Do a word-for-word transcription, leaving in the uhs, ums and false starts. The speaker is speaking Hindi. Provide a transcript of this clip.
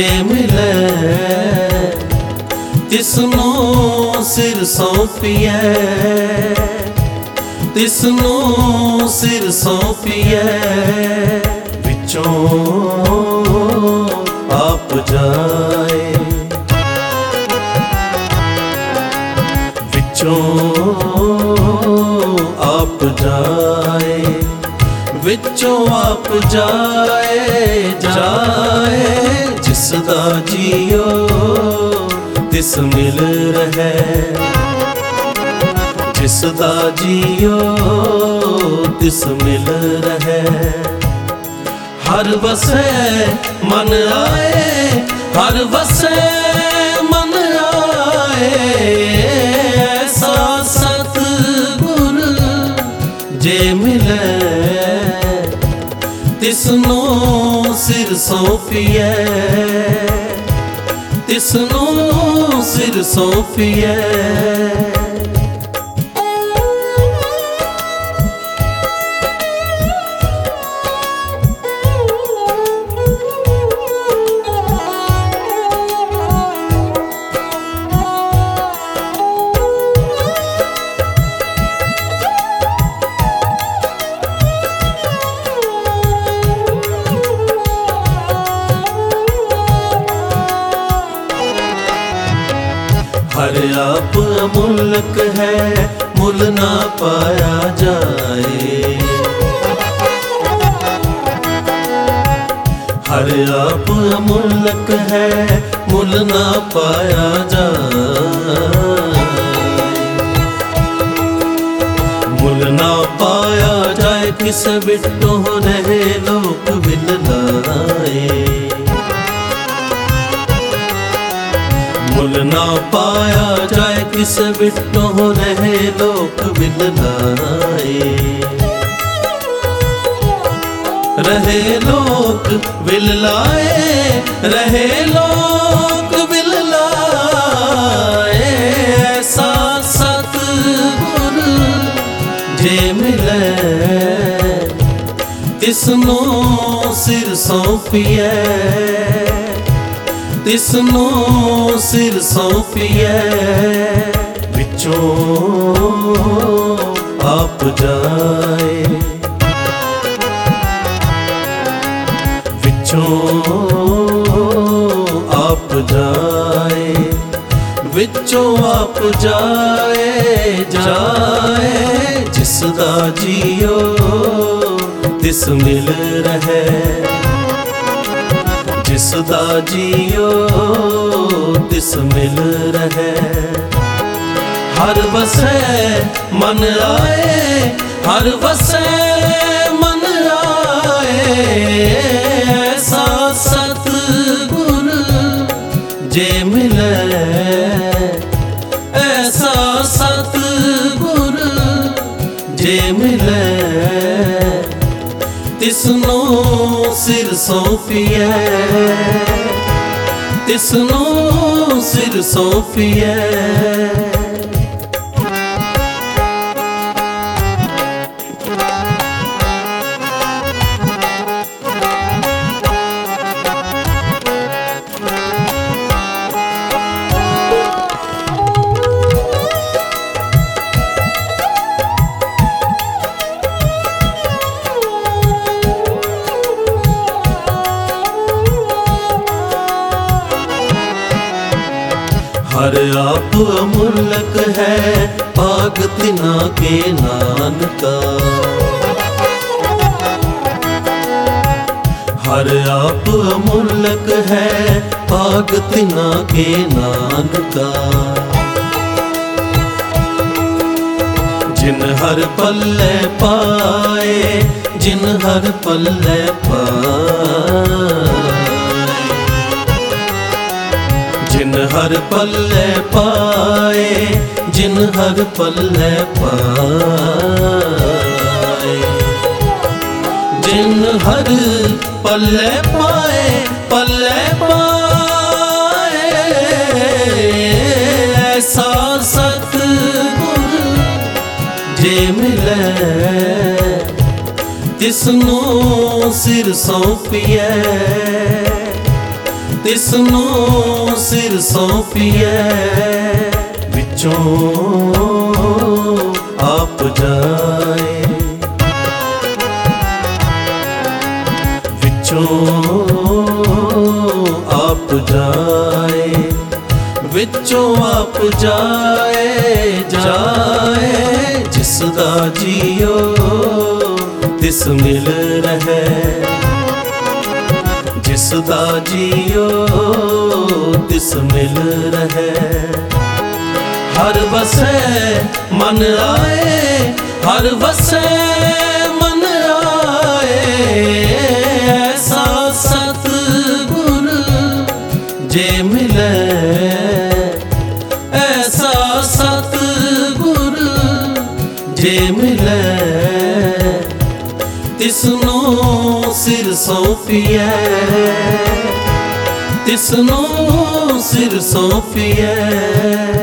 जे मिले तिसनू सिर सौंपिए, तिसनू सिर सौंपिए, विचों आप जाए, विचों आप जाए, विचों आप जाए, जाए जिसदा जियो तिस मिल रहे, जिसदा जियो तिस मिल रहे। हर वसे मन आए, हर वसे मन आए, ऐसा सतगुर जे मिले तिसनू सिर सौंपिए, तिसनू सिर सौंपिए। हर आप अमुल्क है, मुल ना पाया जाए, हर आप अमुल्क है, मुल ना पाया जाए, मुल ना पाया जाए, किस बिट्टो रहे लोक बिल लाए, मुल ना पाया जाए, किस बिट्टो रहे लोक बिल लाए, रहे लोक बिल लाए, रहे लोक बिल लाए, ऐसा सतगुर जे मिले तिसनू सिर सौंपिए, तिसनू सिर सौंपिए, विचों आप जाए, विचों आप जाए, विचों आप जाए, जाए जिसदा जियो तिस मिल रहे, जिसदा जियो तिस मिल रहे। हर वसे मन आए, हर वसे मन आए, ऐसा सतगुर जे मिले, ऐसा सतगुर जे मिले, तिसनू सिर सौंपिए, तिसनू सिर सौंपिए। हर आप अमुल्क है, पाग तिना के नानका, हर आप अमुल्क है, पाग तिना के नानका, जिन हर पल्ले पाए, जिन हर पल्ले पाए, जिन हर पल्ले पाए, जिन हर पल्ले पाए, जिन हर पल्ले पाए, पल्ले पाए, ऐसा सतगुर जे मिले, तिसनू सिर सौंपिए, ਤਿਸਨੂੰ ਸਿਰ ਸੌਂਪੀਐ ਵਿੱਚੋਂ ਆਪ ਜਾਏ ਵਿੱਚੋਂ ਆਪ ਜਾਏ ਵਿੱਚੋਂ ਆਪ ਜਾਏ ਜਾਏ ਜਿਸ ਦਾ ਜੀਓ ਤਿਸ ਮਿਲ ਰਹਿ ਜਿਸ ਦਾ ਜੀਓ ਤਿਸ ਮਿਲ ਰਹਿ ਹਰ ਵਸੈ ਮਨ ਆਏ ਹਰ ਵਸੈ ਮਨ ਆਏ ਐਸਾ ਸਤਿਗੁਰ ਜੇ ਮਿਲੈ ਐਸਾ ਸਤਿਗੁਰ ਜੇ ਮਿਲੈ ਤਿਸਨੂੰ ਸਿਰ ਸੌਂਪੀਐ ਤਿਸਨੂੰ ਸਿਰ ਸੌਂਪੀਐ